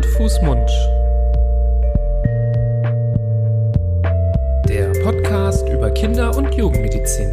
Fuß, Mund. Der Podcast über Kinder- und Jugendmedizin.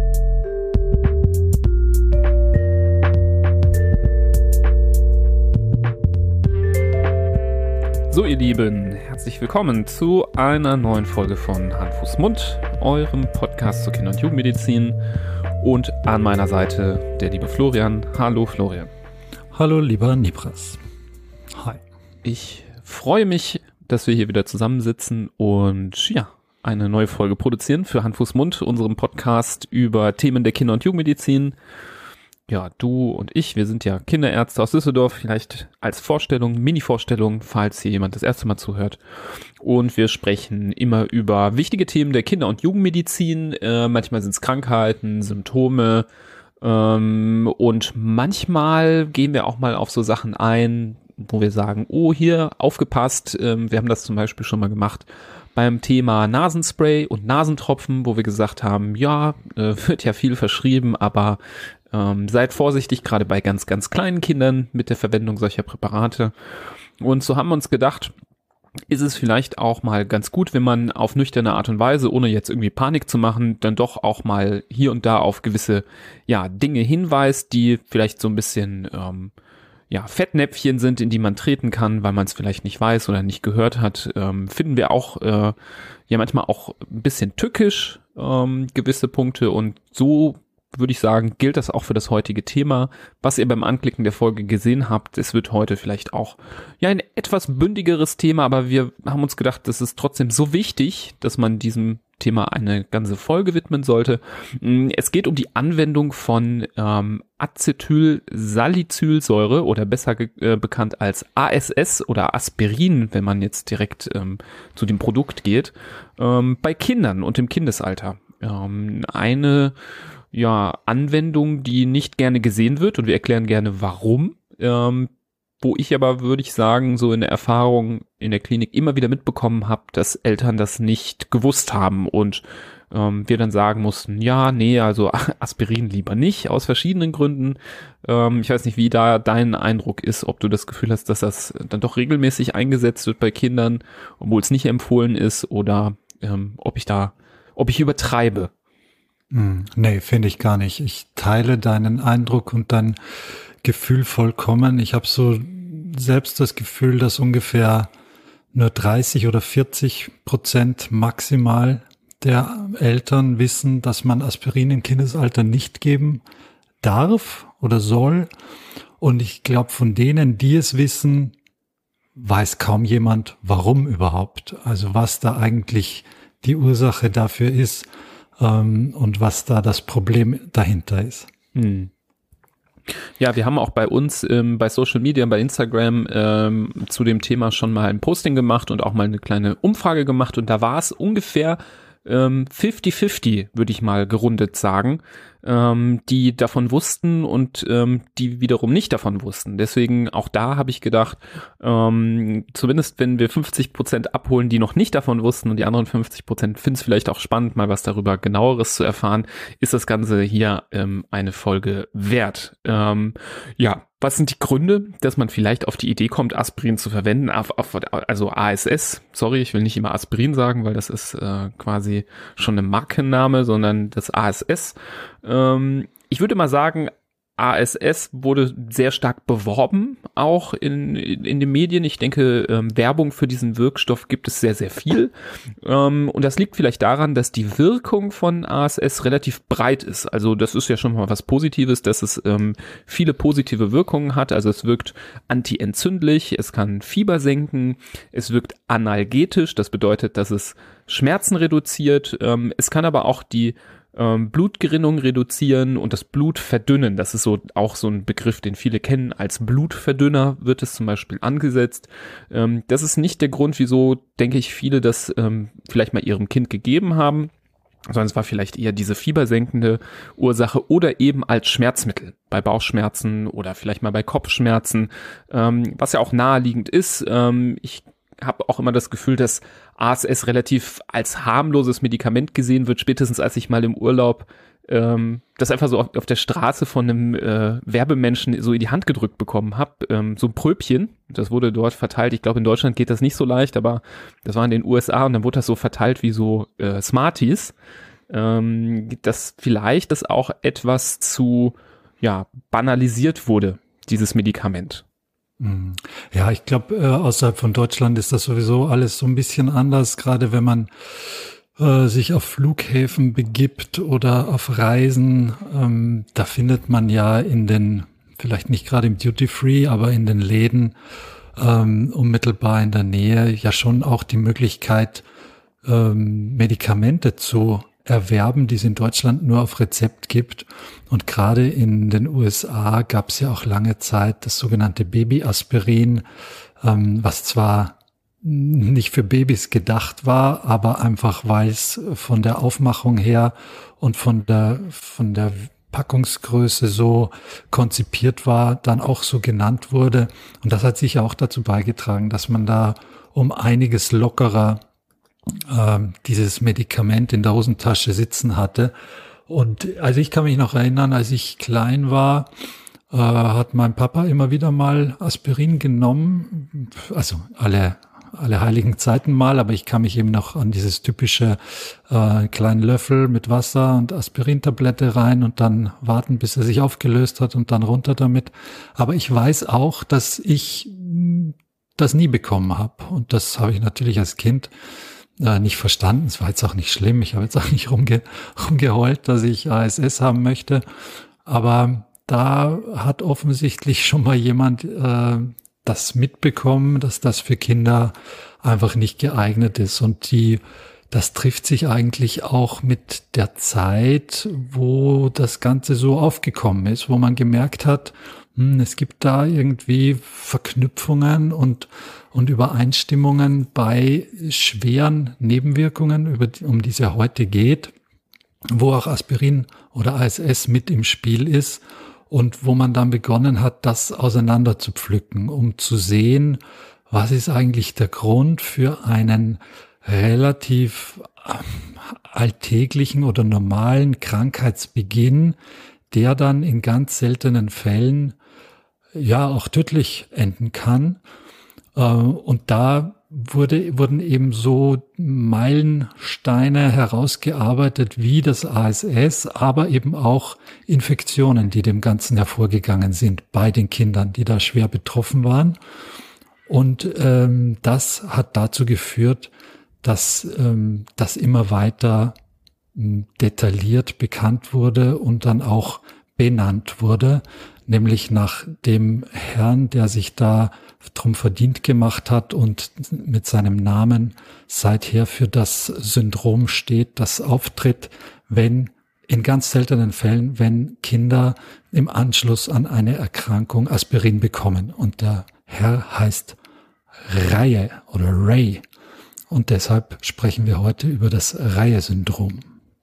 So, ihr Lieben, herzlich willkommen zu einer neuen Folge von Hand, Fuß, Mund, eurem Podcast zur Kinder- und Jugendmedizin. Und an meiner Seite der liebe Florian. Hallo Florian. Hallo lieber Nibras. Hi. Ich freue mich, dass wir hier wieder zusammensitzen und ja, eine neue Folge produzieren für Hand, Fuß, Mund, unserem Podcast über Themen der Kinder- und Jugendmedizin. Ja, du und ich, wir sind ja Kinderärzte aus Düsseldorf, vielleicht als Vorstellung, Mini-Vorstellung, falls hier jemand das erste Mal zuhört. Und wir sprechen immer über wichtige Themen der Kinder- und Jugendmedizin. Manchmal sind es Krankheiten, Symptome und manchmal gehen wir auch mal auf so Sachen ein, wo wir sagen, oh, hier, aufgepasst. Wir haben das zum Beispiel schon mal gemacht beim Thema Nasenspray und Nasentropfen, wo wir gesagt haben, ja, wird ja viel verschrieben, aber seid vorsichtig, gerade bei ganz, ganz kleinen Kindern mit der Verwendung solcher Präparate. Und so haben wir uns gedacht, ist es vielleicht auch mal ganz gut, wenn man auf nüchterne Art und Weise, ohne jetzt irgendwie Panik zu machen, dann doch auch mal hier und da auf gewisse Dinge hinweist, die vielleicht so ein bisschen Fettnäpfchen sind, in die man treten kann, weil man es vielleicht nicht weiß oder nicht gehört hat. Finden wir auch manchmal auch ein bisschen tückisch, gewisse Punkte, und so würde ich sagen, gilt das auch für das heutige Thema. Was ihr beim Anklicken der Folge gesehen habt, es wird heute vielleicht auch ein etwas bündigeres Thema, aber wir haben uns gedacht, das ist trotzdem so wichtig, dass man diesem Thema eine ganze Folge widmen sollte. Es geht um die Anwendung von Acetylsalicylsäure oder besser bekannt als ASS oder Aspirin, wenn man jetzt direkt zu dem Produkt geht, bei Kindern und im Kindesalter. Eine Anwendung, die nicht gerne gesehen wird, und wir erklären gerne warum, wo ich aber, würde ich sagen, so in der Erfahrung in der Klinik immer wieder mitbekommen habe, dass Eltern das nicht gewusst haben und wir dann sagen mussten, also Aspirin lieber nicht, aus verschiedenen Gründen. Ich weiß nicht, wie da dein Eindruck ist, ob du das Gefühl hast, dass das dann doch regelmäßig eingesetzt wird bei Kindern, obwohl es nicht empfohlen ist, oder ob ich übertreibe. Nee, finde ich gar nicht. Ich teile deinen Eindruck und dein Gefühl vollkommen. Ich habe so selbst das Gefühl, dass ungefähr nur 30 oder 40% maximal der Eltern wissen, dass man Aspirin im Kindesalter nicht geben darf oder soll. Und ich glaube, von denen, die es wissen, weiß kaum jemand, warum überhaupt. Also was da eigentlich die Ursache dafür ist. Und was da das Problem dahinter ist. Ja, wir haben auch bei uns bei Social Media, bei Instagram zu dem Thema schon mal ein Posting gemacht und auch mal eine kleine Umfrage gemacht, und da war es ungefähr 50-50, würde ich mal gerundet sagen, die davon wussten und die wiederum nicht davon wussten. Deswegen auch da habe ich gedacht, zumindest wenn wir 50% abholen, die noch nicht davon wussten, und die anderen 50% finden es vielleicht auch spannend, mal was darüber Genaueres zu erfahren, ist das Ganze hier eine Folge wert. Was sind die Gründe, dass man vielleicht auf die Idee kommt, Aspirin zu verwenden, also ASS, sorry, ich will nicht immer Aspirin sagen, weil das ist quasi schon eine Markenname, sondern das ASS. Ich würde mal sagen, ASS wurde sehr stark beworben, auch in den Medien. Ich denke, Werbung für diesen Wirkstoff gibt es sehr, sehr viel. Und das liegt vielleicht daran, dass die Wirkung von ASS relativ breit ist. Also das ist ja schon mal was Positives, dass es viele positive Wirkungen hat. Also es wirkt antientzündlich, es kann Fieber senken, es wirkt analgetisch. Das bedeutet, dass es Schmerzen reduziert. Es kann aber auch die Blutgerinnung reduzieren und das Blut verdünnen. Das ist auch so ein Begriff, den viele kennen. Als Blutverdünner wird es zum Beispiel angesetzt. Das ist nicht der Grund, wieso, denke ich, viele das vielleicht mal ihrem Kind gegeben haben, sondern es war vielleicht eher diese fiebersenkende Ursache oder eben als Schmerzmittel bei Bauchschmerzen oder vielleicht mal bei Kopfschmerzen, was ja auch naheliegend ist. Ich habe auch immer das Gefühl, dass ASS relativ als harmloses Medikament gesehen wird. Spätestens als ich mal im Urlaub das einfach so auf der Straße von einem Werbemenschen so in die Hand gedrückt bekommen habe. So ein Pröbchen, das wurde dort verteilt. Ich glaube, in Deutschland geht das nicht so leicht, aber das war in den USA und dann wurde das so verteilt wie so Smarties. Dass vielleicht das auch etwas zu banalisiert wurde, dieses Medikament. Ja, ich glaube, außerhalb von Deutschland ist das sowieso alles so ein bisschen anders, gerade wenn man sich auf Flughäfen begibt oder auf Reisen. Da findet man ja in den, vielleicht nicht gerade im Duty-Free, aber in den Läden unmittelbar in der Nähe ja schon auch die Möglichkeit, Medikamente zu erwerben, die es in Deutschland nur auf Rezept gibt. Und gerade in den USA gab es ja auch lange Zeit das sogenannte Babyaspirin, was zwar nicht für Babys gedacht war, aber einfach, weil es von der Aufmachung her und von der Packungsgröße so konzipiert war, dann auch so genannt wurde. Und das hat sicher auch dazu beigetragen, dass man da um einiges lockerer dieses Medikament in der Hosentasche sitzen hatte. Und also ich kann mich noch erinnern, als ich klein war, hat mein Papa immer wieder mal Aspirin genommen, also alle heiligen Zeiten mal, aber ich kann mich eben noch an dieses typische kleinen Löffel mit Wasser und Aspirintablette rein und dann warten, bis er sich aufgelöst hat und dann runter damit. Aber ich weiß auch, dass ich das nie bekommen habe und das habe ich natürlich als Kind nicht verstanden. Es war jetzt auch nicht schlimm. Ich habe jetzt auch nicht rumgeheult, dass ich ASS haben möchte. Aber da hat offensichtlich schon mal jemand das mitbekommen, dass das für Kinder einfach nicht geeignet ist. Und das trifft sich eigentlich auch mit der Zeit, wo das Ganze so aufgekommen ist, wo man gemerkt hat, es gibt da irgendwie Verknüpfungen und Übereinstimmungen bei schweren Nebenwirkungen, um die es ja heute geht, wo auch Aspirin oder ASS mit im Spiel ist und wo man dann begonnen hat, das auseinander zu pflücken, um zu sehen, was ist eigentlich der Grund für einen relativ alltäglichen oder normalen Krankheitsbeginn, der dann in ganz seltenen Fällen ja auch tödlich enden kann. Und da wurden eben so Meilensteine herausgearbeitet wie das ASS, aber eben auch Infektionen, die dem Ganzen hervorgegangen sind bei den Kindern, die da schwer betroffen waren. Und das hat dazu geführt, dass das immer weiter detailliert bekannt wurde und dann auch benannt wurde, nämlich nach dem Herrn, der sich da drum verdient gemacht hat und mit seinem Namen seither für das Syndrom steht, das auftritt, wenn in ganz seltenen Fällen, wenn Kinder im Anschluss an eine Erkrankung Aspirin bekommen. Und der Herr heißt Reihe oder Ray. Und deshalb sprechen wir heute über das Reihe-Syndrom.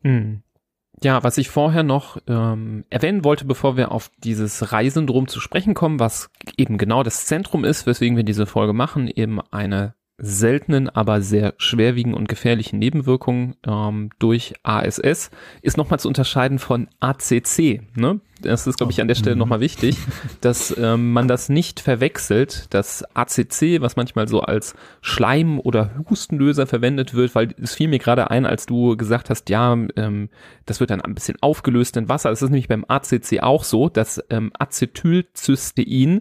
Ja, was ich vorher noch erwähnen wollte, bevor wir auf dieses Reihe-Syndrom zu sprechen kommen, was eben genau das Zentrum ist, weswegen wir diese Folge machen, eben eine seltenen, aber sehr schwerwiegenden und gefährlichen Nebenwirkungen durch ASS, ist nochmal zu unterscheiden von ACC, ne? Das ist, glaube ich, an der Stelle nochmal wichtig, dass man das nicht verwechselt. Das ACC, was manchmal so als Schleim- oder Hustenlöser verwendet wird, weil es fiel mir gerade ein, als du gesagt hast, ja, das wird dann ein bisschen aufgelöst in Wasser. Das ist nämlich beim ACC auch so, das Acetylcystein,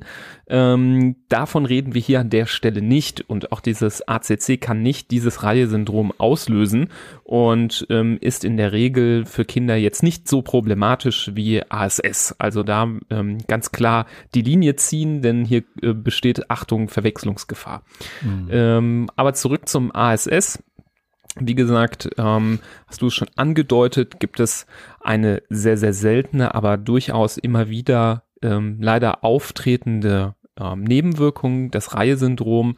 davon reden wir hier an der Stelle nicht. Und auch dieses ACC kann nicht dieses Reihe-Syndrom auslösen und ist in der Regel für Kinder jetzt nicht so problematisch wie ASS. Also da ganz klar die Linie ziehen, denn hier besteht, Achtung, Verwechslungsgefahr. Aber zurück zum ASS. Wie gesagt, hast du es schon angedeutet, gibt es eine sehr, sehr seltene, aber durchaus immer wieder leider auftretende Nebenwirkung, das Reihe-Syndrom.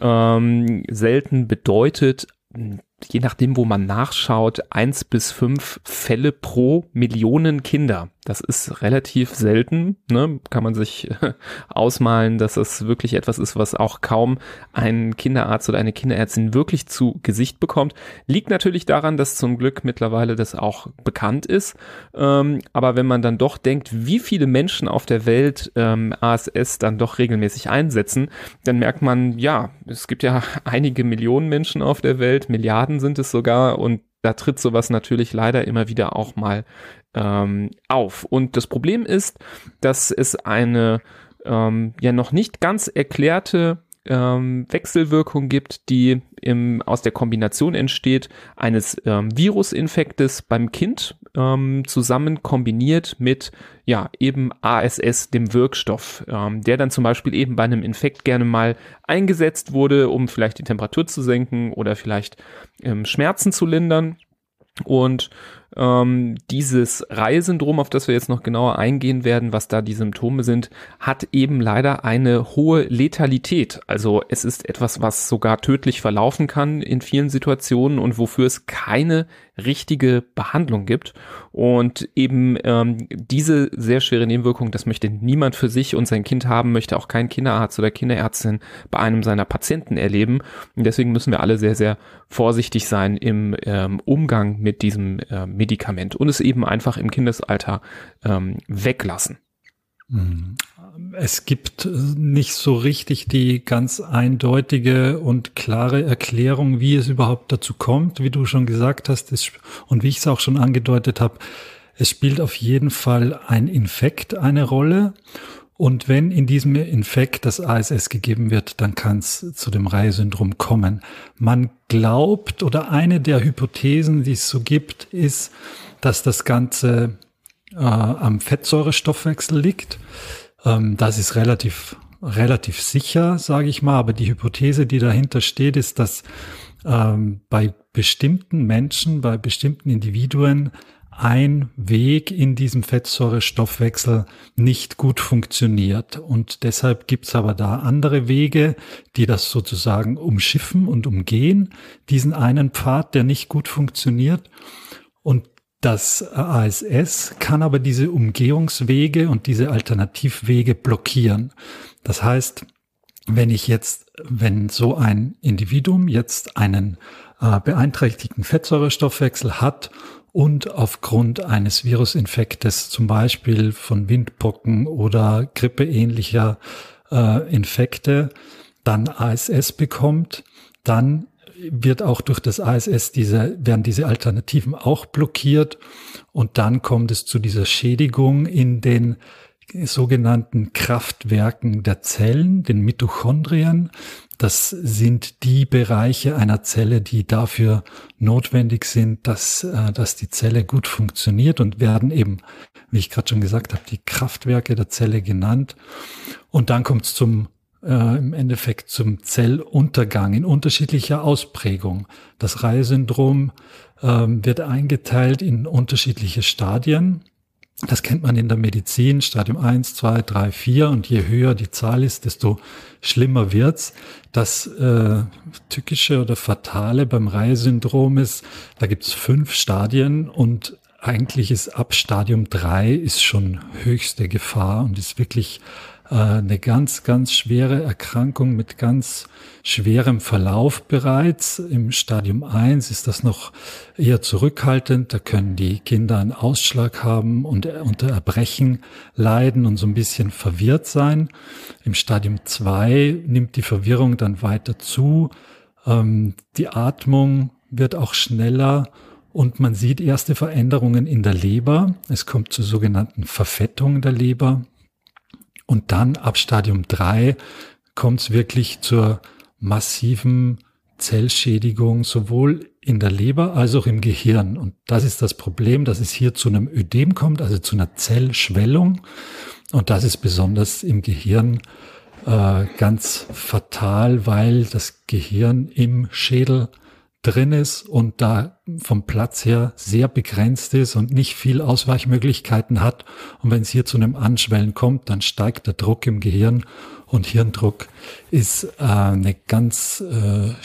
Selten bedeutet, je nachdem, wo man nachschaut, 1 bis 5 Fälle pro Millionen Kinder. Das ist relativ selten, ne? Kann man sich ausmalen, dass das wirklich etwas ist, was auch kaum ein Kinderarzt oder eine Kinderärztin wirklich zu Gesicht bekommt. Liegt natürlich daran, dass zum Glück mittlerweile das auch bekannt ist. Aber wenn man dann doch denkt, wie viele Menschen auf der Welt ASS dann doch regelmäßig einsetzen, dann merkt man, ja, es gibt ja einige Millionen Menschen auf der Welt, Milliarden sind es sogar, und da tritt sowas natürlich leider immer wieder auch mal auf. Und das Problem ist, dass es eine ja noch nicht ganz erklärte Wechselwirkung gibt, die aus der Kombination entsteht eines Virusinfektes beim Kind zusammen kombiniert mit ja eben ASS, dem Wirkstoff, der dann zum Beispiel eben bei einem Infekt gerne mal eingesetzt wurde, um vielleicht die Temperatur zu senken oder vielleicht Schmerzen zu lindern. Und dieses Reihe-Syndrom, auf das wir jetzt noch genauer eingehen werden, was da die Symptome sind, hat eben leider eine hohe Letalität. Also es ist etwas, was sogar tödlich verlaufen kann in vielen Situationen und wofür es keine richtige Behandlung gibt. Und eben diese sehr schwere Nebenwirkung, das möchte niemand für sich und sein Kind haben, möchte auch kein Kinderarzt oder Kinderärztin bei einem seiner Patienten erleben. Und deswegen müssen wir alle sehr, sehr vorsichtig sein im Umgang mit diesem Medikament und es eben einfach im Kindesalter weglassen. Es gibt nicht so richtig die ganz eindeutige und klare Erklärung, wie es überhaupt dazu kommt, wie du schon gesagt hast, und wie ich es auch schon angedeutet habe. Es spielt auf jeden Fall ein Infekt eine Rolle. Und wenn in diesem Infekt das ASS gegeben wird, dann kann es zu dem Reihe-Syndrom kommen. Man glaubt, oder eine der Hypothesen, die es so gibt, ist, dass das Ganze am Fettsäurestoffwechsel liegt. Das ist relativ sicher, sage ich mal. Aber die Hypothese, die dahinter steht, ist, dass bei bestimmten Menschen, bei bestimmten Individuen ein Weg in diesem Fettsäurestoffwechsel nicht gut funktioniert. Und deshalb gibt's aber da andere Wege, die das sozusagen umschiffen und umgehen, diesen einen Pfad, der nicht gut funktioniert. Und das ASS kann aber diese Umgehungswege und diese Alternativwege blockieren. Das heißt, wenn so ein Individuum jetzt einen beeinträchtigten Fettsäurestoffwechsel hat und aufgrund eines Virusinfektes, zum Beispiel von Windpocken oder grippeähnlicher Infekte, dann ASS bekommt, dann wird auch durch das ASS werden diese Alternativen auch blockiert und dann kommt es zu dieser Schädigung in den sogenannten Kraftwerken der Zellen, den Mitochondrien. Das sind die Bereiche einer Zelle, die dafür notwendig sind, dass die Zelle gut funktioniert und werden eben, wie ich gerade schon gesagt habe, die Kraftwerke der Zelle genannt. Und dann kommt es im Endeffekt zum Zelluntergang in unterschiedlicher Ausprägung. Das Reihe-Syndrom wird eingeteilt in unterschiedliche Stadien. Das kennt man in der Medizin, Stadium 1, 2, 3, 4 und je höher die Zahl ist, desto schlimmer wird's. Das Tückische oder Fatale beim Reihe-Syndrom ist, da gibt's 5 Stadien und eigentlich ist ab Stadium 3 ist schon höchste Gefahr und ist wirklich eine ganz, ganz schwere Erkrankung mit ganz schwerem Verlauf bereits. Im Stadium 1 ist das noch eher zurückhaltend. Da können die Kinder einen Ausschlag haben und unter Erbrechen leiden und so ein bisschen verwirrt sein. Im Stadium 2 nimmt die Verwirrung dann weiter zu. Die Atmung wird auch schneller und man sieht erste Veränderungen in der Leber. Es kommt zu sogenannten Verfettungen der Leber. Und dann ab Stadium 3 kommt es wirklich zur massiven Zellschädigung, sowohl in der Leber als auch im Gehirn. Und das ist das Problem, dass es hier zu einem Ödem kommt, also zu einer Zellschwellung. Und das ist besonders im Gehirn ganz fatal, weil das Gehirn im Schädel drin ist und da vom Platz her sehr begrenzt ist und nicht viel Ausweichmöglichkeiten hat. Und wenn es hier zu einem Anschwellen kommt, dann steigt der Druck im Gehirn und Hirndruck ist eine ganz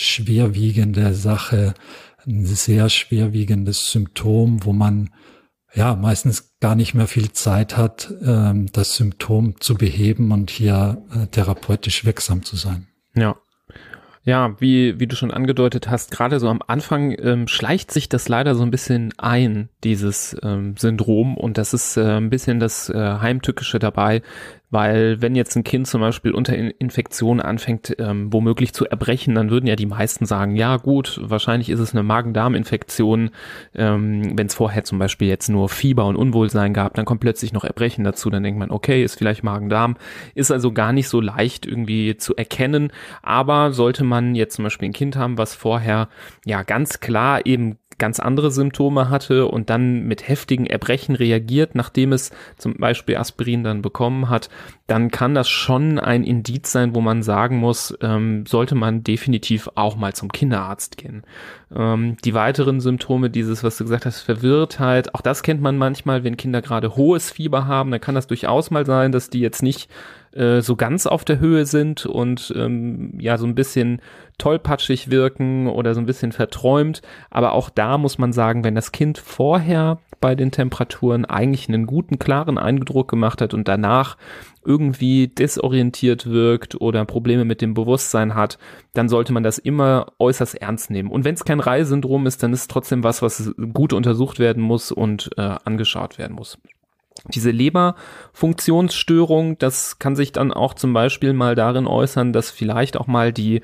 schwerwiegende Sache, ein sehr schwerwiegendes Symptom, wo man ja meistens gar nicht mehr viel Zeit hat, das Symptom zu beheben und hier therapeutisch wirksam zu sein. Ja. Ja, wie du schon angedeutet hast, gerade so am Anfang schleicht sich das leider so ein bisschen ein, dieses Syndrom, und das ist ein bisschen das Heimtückische dabei, weil wenn jetzt ein Kind zum Beispiel unter Infektion anfängt, womöglich zu erbrechen, dann würden ja die meisten sagen, ja gut, wahrscheinlich ist es eine Magen-Darm-Infektion. Wenn es vorher zum Beispiel jetzt nur Fieber und Unwohlsein gab, dann kommt plötzlich noch Erbrechen dazu, dann denkt man, okay, ist vielleicht Magen-Darm, ist also gar nicht so leicht irgendwie zu erkennen, aber sollte man jetzt zum Beispiel ein Kind haben, was vorher ja ganz klar eben ganz andere Symptome hatte und dann mit heftigen Erbrechen reagiert, nachdem es zum Beispiel Aspirin dann bekommen hat, dann kann das schon ein Indiz sein, wo man sagen muss, sollte man definitiv auch mal zum Kinderarzt gehen. Die weiteren Symptome, dieses, was du gesagt hast, Verwirrtheit, auch das kennt man manchmal, wenn Kinder gerade hohes Fieber haben, dann kann das durchaus mal sein, dass die jetzt nicht so ganz auf der Höhe sind und ja so ein bisschen tollpatschig wirken oder so ein bisschen verträumt, aber auch da muss man sagen, wenn das Kind vorher bei den Temperaturen eigentlich einen guten, klaren Eindruck gemacht hat und danach irgendwie desorientiert wirkt oder Probleme mit dem Bewusstsein hat, dann sollte man das immer äußerst ernst nehmen. Und wenn es kein Reihsyndrom ist, dann ist es trotzdem was gut untersucht werden muss und angeschaut werden muss. Diese Leberfunktionsstörung, das kann sich dann auch zum Beispiel mal darin äußern, dass vielleicht auch mal die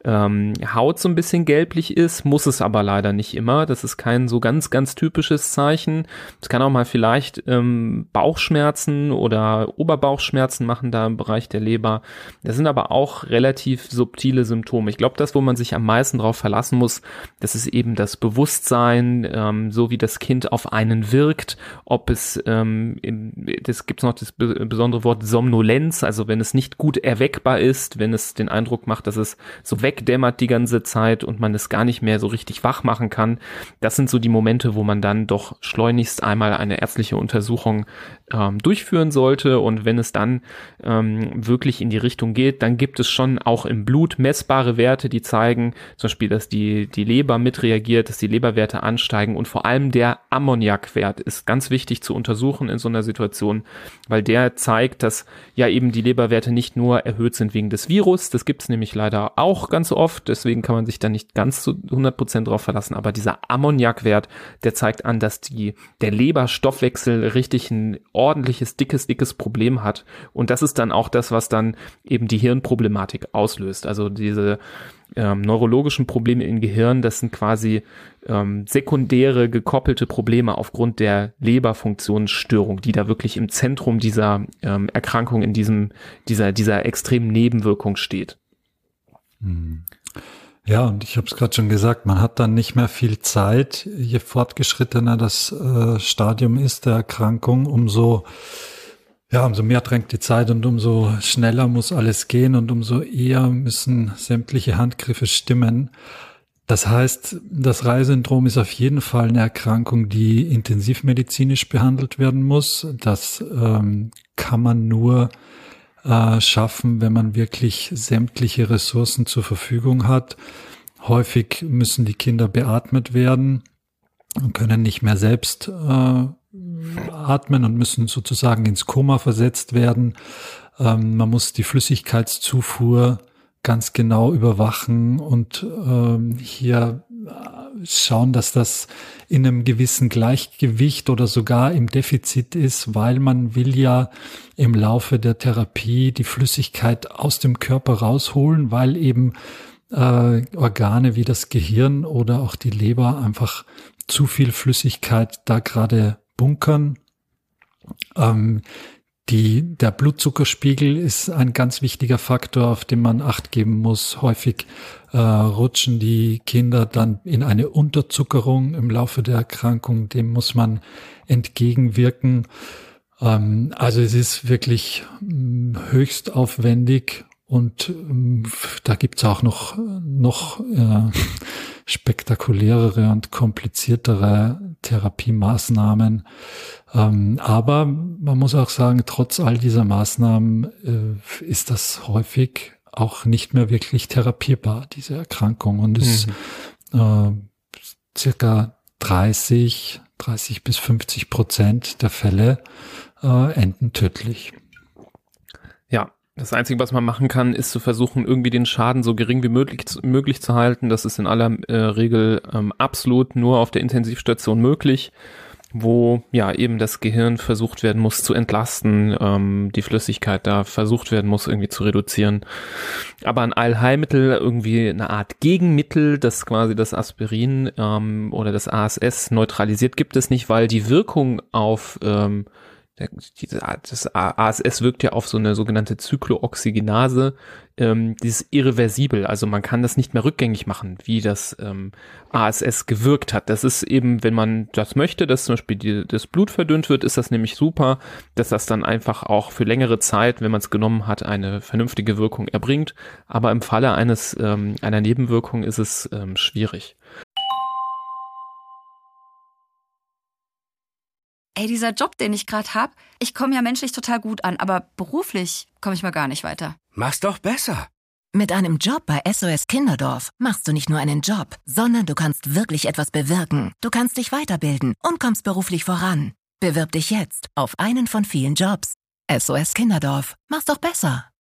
Haut so ein bisschen gelblich ist, muss es aber leider nicht immer. Das ist kein so ganz, ganz typisches Zeichen. Es kann auch mal vielleicht Bauchschmerzen oder Oberbauchschmerzen machen da im Bereich der Leber. Das sind aber auch relativ subtile Symptome. Ich glaube, das, wo man sich am meisten drauf verlassen muss, das ist eben das Bewusstsein, so wie das Kind auf einen wirkt, ob es, das gibt's noch das besondere Wort Somnolenz, also wenn es nicht gut erweckbar ist, wenn es den Eindruck macht, dass es so wegdämmert die ganze Zeit und man es gar nicht mehr so richtig wach machen kann. Das sind so die Momente, wo man dann doch schleunigst einmal eine ärztliche Untersuchung durchführen sollte, und wenn es dann wirklich in die Richtung geht, dann gibt es schon auch im Blut messbare Werte, die zeigen zum Beispiel, dass die Leber mitreagiert, dass die Leberwerte ansteigen, und vor allem der Ammoniakwert ist ganz wichtig zu untersuchen in so einer Situation, weil der zeigt, dass ja eben die Leberwerte nicht nur erhöht sind wegen des Virus, das gibt es nämlich leider auch ganz oft, deswegen kann man sich da nicht ganz zu 100% drauf verlassen, aber dieser Ammoniakwert, der zeigt an, dass der Leberstoffwechsel richtig ein ordentliches, dickes Problem hat, und das ist dann auch das, was dann eben die Hirnproblematik auslöst, also diese neurologischen Probleme im Gehirn, das sind quasi sekundäre gekoppelte Probleme aufgrund der Leberfunktionsstörung, die da wirklich im Zentrum dieser Erkrankung in dieser extremen Nebenwirkung steht. Ja, und ich habe es gerade schon gesagt, man hat dann nicht mehr viel Zeit. Je fortgeschrittener das Stadium ist der Erkrankung, umso mehr drängt die Zeit und umso schneller muss alles gehen und umso eher müssen sämtliche Handgriffe stimmen. Das heißt, das Reih-Syndrom ist auf jeden Fall eine Erkrankung, die intensivmedizinisch behandelt werden muss. Das kann man nur schaffen, wenn man wirklich sämtliche Ressourcen zur Verfügung hat. Häufig müssen die Kinder beatmet werden und können nicht mehr selbst atmen und müssen sozusagen ins Koma versetzt werden. Man muss die Flüssigkeitszufuhr ganz genau überwachen und hier schauen, dass das in einem gewissen Gleichgewicht oder sogar im Defizit ist, weil man will ja im Laufe der Therapie die Flüssigkeit aus dem Körper rausholen, weil eben Organe wie das Gehirn oder auch die Leber einfach zu viel Flüssigkeit da gerade bunkern. Der Blutzuckerspiegel ist ein ganz wichtiger Faktor, auf den man Acht geben muss. Häufig rutschen die Kinder dann in eine Unterzuckerung im Laufe der Erkrankung. Dem muss man entgegenwirken. Also es ist wirklich höchst aufwendig, und da gibt's auch noch spektakulärere und kompliziertere Therapiemaßnahmen. Aber man muss auch sagen, trotz all dieser Maßnahmen ist das häufig auch nicht mehr wirklich therapierbar, diese Erkrankung. Und ist circa 30 bis 50% der Fälle enden tödlich. Ja, das Einzige, was man machen kann, ist zu versuchen, irgendwie den Schaden so gering wie möglich zu halten. Das ist in aller Regel absolut nur auf der Intensivstation möglich, wo ja eben das Gehirn versucht werden muss zu entlasten, die Flüssigkeit da versucht werden muss irgendwie zu reduzieren. Aber ein Allheilmittel, irgendwie eine Art Gegenmittel, das quasi das Aspirin oder das ASS neutralisiert, gibt es nicht, weil die Wirkung auf das ASS wirkt ja auf so eine sogenannte Zyklooxygenase, die ist irreversibel, also man kann das nicht mehr rückgängig machen, wie das ASS gewirkt hat. Das ist eben, wenn man das möchte, dass zum Beispiel das Blut verdünnt wird, ist das nämlich super, dass das dann einfach auch für längere Zeit, wenn man es genommen hat, eine vernünftige Wirkung erbringt. Aber im Falle einer Nebenwirkung ist es schwierig. Ey, dieser Job, den ich gerade habe, ich komme ja menschlich total gut an, aber beruflich komme ich mal gar nicht weiter. Mach's doch besser. Mit einem Job bei SOS Kinderdorf machst du nicht nur einen Job, sondern du kannst wirklich etwas bewirken. Du kannst dich weiterbilden und kommst beruflich voran. Bewirb dich jetzt auf einen von vielen Jobs. SOS Kinderdorf. Mach's doch besser.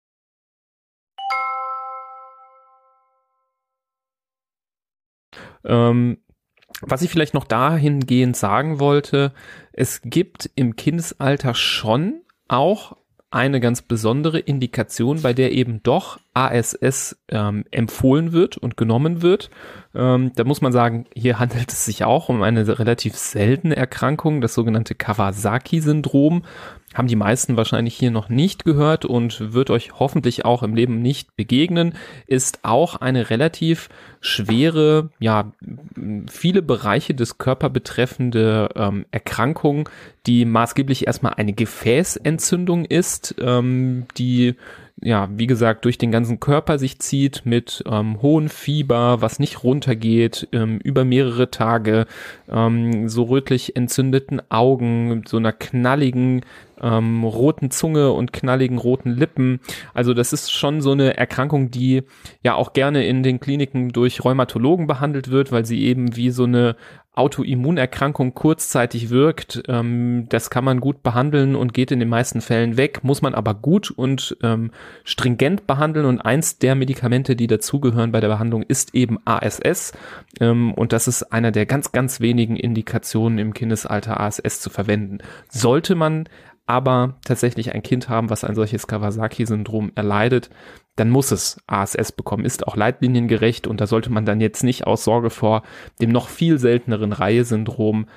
Was ich vielleicht noch dahingehend sagen wollte, es gibt im Kindesalter schon auch eine ganz besondere Indikation, bei der eben doch ASS empfohlen wird und genommen wird. Da muss man sagen, hier handelt es sich auch um eine relativ seltene Erkrankung, das sogenannte Kawasaki-Syndrom. Haben die meisten wahrscheinlich hier noch nicht gehört und wird euch hoffentlich auch im Leben nicht begegnen, ist auch eine relativ schwere, ja, viele Bereiche des Körpers betreffende Erkrankung, die maßgeblich erstmal eine Gefäßentzündung ist, die ja, wie gesagt, durch den ganzen Körper sich zieht mit hohem Fieber, was nicht runtergeht, über mehrere Tage, so rötlich entzündeten Augen, so einer knalligen roten Zunge und knalligen roten Lippen. Also das ist schon so eine Erkrankung, die ja auch gerne in den Kliniken durch Rheumatologen behandelt wird, weil sie eben wie so eine Autoimmunerkrankung kurzzeitig wirkt. Das kann man gut behandeln und geht in den meisten Fällen weg, muss man aber gut und stringent behandeln, und eins der Medikamente, die dazugehören bei der Behandlung, ist eben ASS, und das ist einer der ganz, ganz wenigen Indikationen im Kindesalter, ASS zu verwenden. Sollte man aber tatsächlich ein Kind haben, was ein solches Kawasaki-Syndrom erleidet, dann muss es ASS bekommen, ist auch leitliniengerecht, und da sollte man dann jetzt nicht aus Sorge vor dem noch viel selteneren Reihe-Syndrom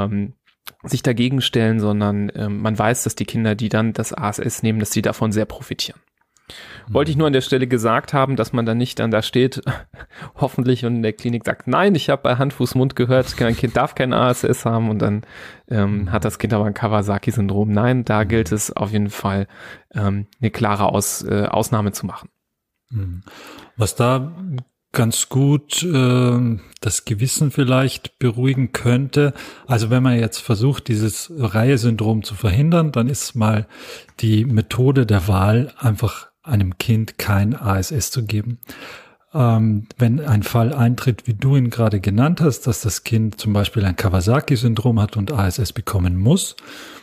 sich dagegen stellen, sondern man weiß, dass die Kinder, die dann das ASS nehmen, dass sie davon sehr profitieren. Wollte ich nur an der Stelle gesagt haben, dass man dann nicht dann da steht, hoffentlich, und in der Klinik sagt, nein, ich habe bei Hand, Fuß, Mund gehört, ein Kind darf kein ASS haben, und dann hat das Kind aber ein Kawasaki-Syndrom. Nein, da gilt es auf jeden Fall, eine klare Ausnahme zu machen. Was da ganz gut das Gewissen vielleicht beruhigen könnte, also wenn man jetzt versucht, dieses Reihe-Syndrom zu verhindern, dann ist mal die Methode der Wahl, einfach einem Kind kein ASS zu geben. Wenn ein Fall eintritt, wie du ihn gerade genannt hast, dass das Kind zum Beispiel ein Kawasaki-Syndrom hat und ASS bekommen muss,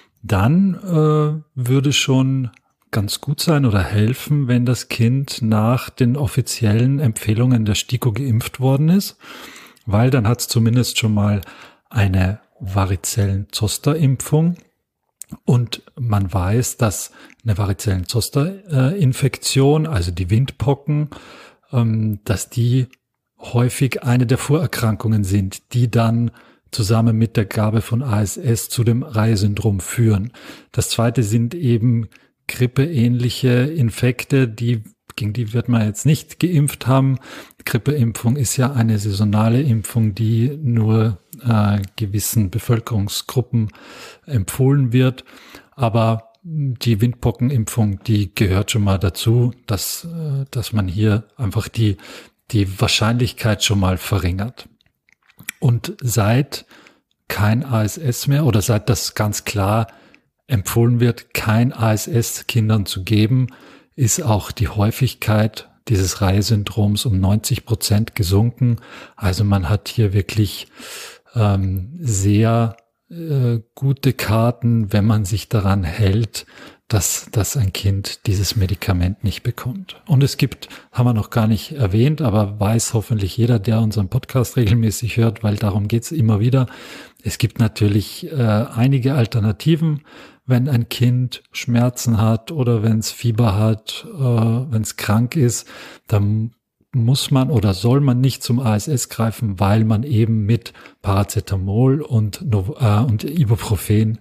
dann würde schon ganz gut sein oder helfen, wenn das Kind nach den offiziellen Empfehlungen der STIKO geimpft worden ist, weil dann hat es zumindest schon mal eine Varizellen-Zoster-Impfung, und man weiß, dass eine Varizellen-Zoster-Infektion, also die Windpocken, dass die häufig eine der Vorerkrankungen sind, die dann zusammen mit der Gabe von ASS zu dem Reihe-Syndrom führen. Das zweite sind eben grippeähnliche Infekte, gegen die wird man jetzt nicht geimpft haben. Grippeimpfung ist ja eine saisonale Impfung, die nur gewissen Bevölkerungsgruppen empfohlen wird. Aber die Windpockenimpfung, die gehört schon mal dazu, dass man hier einfach die Wahrscheinlichkeit schon mal verringert. Und seit kein ASS mehr, oder seit das ganz klar empfohlen wird, kein ASS Kindern zu geben, ist auch die Häufigkeit dieses Reihe-Syndroms um 90% gesunken. Also man hat hier wirklich sehr gute Karten, wenn man sich daran hält, dass ein Kind dieses Medikament nicht bekommt. Und es gibt, haben wir noch gar nicht erwähnt, aber weiß hoffentlich jeder, der unseren Podcast regelmäßig hört, weil darum geht's immer wieder. Es gibt natürlich einige Alternativen, wenn ein Kind Schmerzen hat oder wenn es Fieber hat, wenn es krank ist, dann muss man oder soll man nicht zum ASS greifen, weil man eben mit Paracetamol und Ibuprofen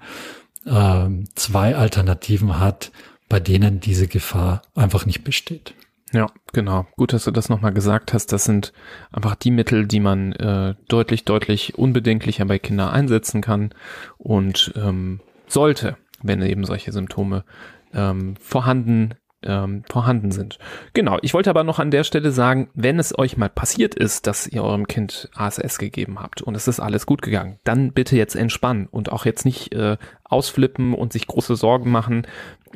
2 Alternativen hat, bei denen diese Gefahr einfach nicht besteht. Ja, genau. Gut, dass du das nochmal gesagt hast. Das sind einfach die Mittel, die man deutlich unbedenklicher bei Kindern einsetzen kann und sollte, wenn eben solche Symptome vorhanden sind. Genau, ich wollte aber noch an der Stelle sagen, wenn es euch mal passiert ist, dass ihr eurem Kind ASS gegeben habt und es ist alles gut gegangen, dann bitte jetzt entspannen und auch jetzt nicht ausflippen und sich große Sorgen machen.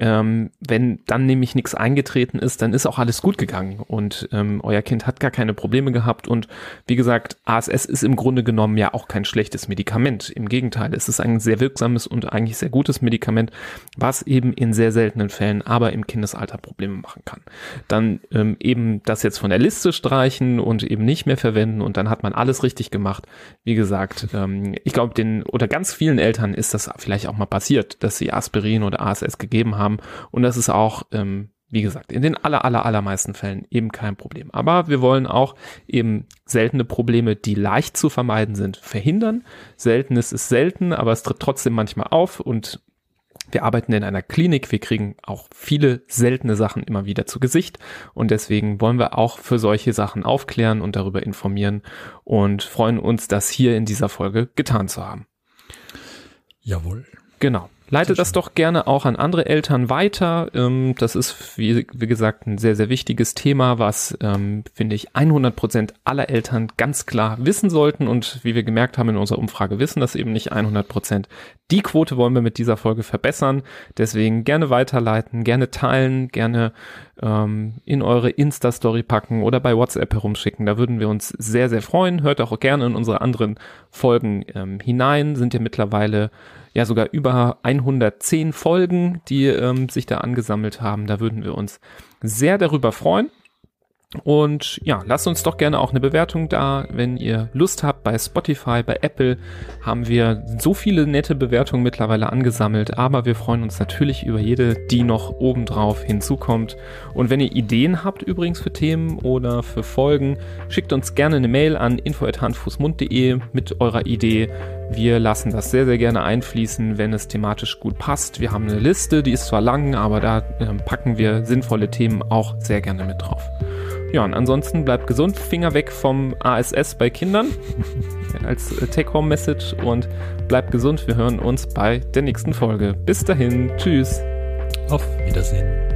Wenn dann nämlich nichts eingetreten ist, dann ist auch alles gut gegangen und euer Kind hat gar keine Probleme gehabt und wie gesagt, ASS ist im Grunde genommen ja auch kein schlechtes Medikament. Im Gegenteil, es ist ein sehr wirksames und eigentlich sehr gutes Medikament, was eben in sehr seltenen Fällen, aber im Kindesalter Probleme machen kann. Dann eben das jetzt von der Liste streichen und eben nicht mehr verwenden und dann hat man alles richtig gemacht. Wie gesagt, ich glaube, ganz vielen Eltern ist das vielleicht auch mal passiert, dass sie Aspirin oder ASS gegeben haben und das ist auch, wie gesagt, in den allermeisten Fällen eben kein Problem. Aber wir wollen auch eben seltene Probleme, die leicht zu vermeiden sind, verhindern. Seltenes ist selten, aber es tritt trotzdem manchmal auf und wir arbeiten in einer Klinik, wir kriegen auch viele seltene Sachen immer wieder zu Gesicht und deswegen wollen wir auch für solche Sachen aufklären und darüber informieren und freuen uns, das hier in dieser Folge getan zu haben. Jawohl. Genau. Leite das doch gerne auch an andere Eltern weiter. Das ist, wie gesagt, ein sehr, sehr wichtiges Thema, was, finde ich, 100% aller Eltern ganz klar wissen sollten. Und wie wir gemerkt haben in unserer Umfrage, wissen das eben nicht 100%. Die Quote wollen wir mit dieser Folge verbessern. Deswegen gerne weiterleiten, gerne teilen, gerne in eure Insta-Story packen oder bei WhatsApp herumschicken. Da würden wir uns sehr, sehr freuen. Hört auch gerne in unsere anderen Folgen hinein. Sind ja mittlerweile ja sogar über 110 Folgen, die sich da angesammelt haben. Da würden wir uns sehr darüber freuen. Und ja, lasst uns doch gerne auch eine Bewertung da, wenn ihr Lust habt. Bei Spotify, bei Apple haben wir so viele nette Bewertungen mittlerweile angesammelt, aber wir freuen uns natürlich über jede, die noch obendrauf hinzukommt. Und wenn ihr Ideen habt übrigens für Themen oder für Folgen, schickt uns gerne eine Mail an info@handfußmund.de mit eurer Idee. Wir lassen das sehr, sehr gerne einfließen, wenn es thematisch gut passt. Wir haben eine Liste, die ist zwar lang, aber da packen wir sinnvolle Themen auch sehr gerne mit drauf. Ja, und ansonsten bleibt gesund, Finger weg vom ASS bei Kindern als Take-Home-Message und bleibt gesund. Wir hören uns bei der nächsten Folge. Bis dahin, tschüss. Auf Wiedersehen.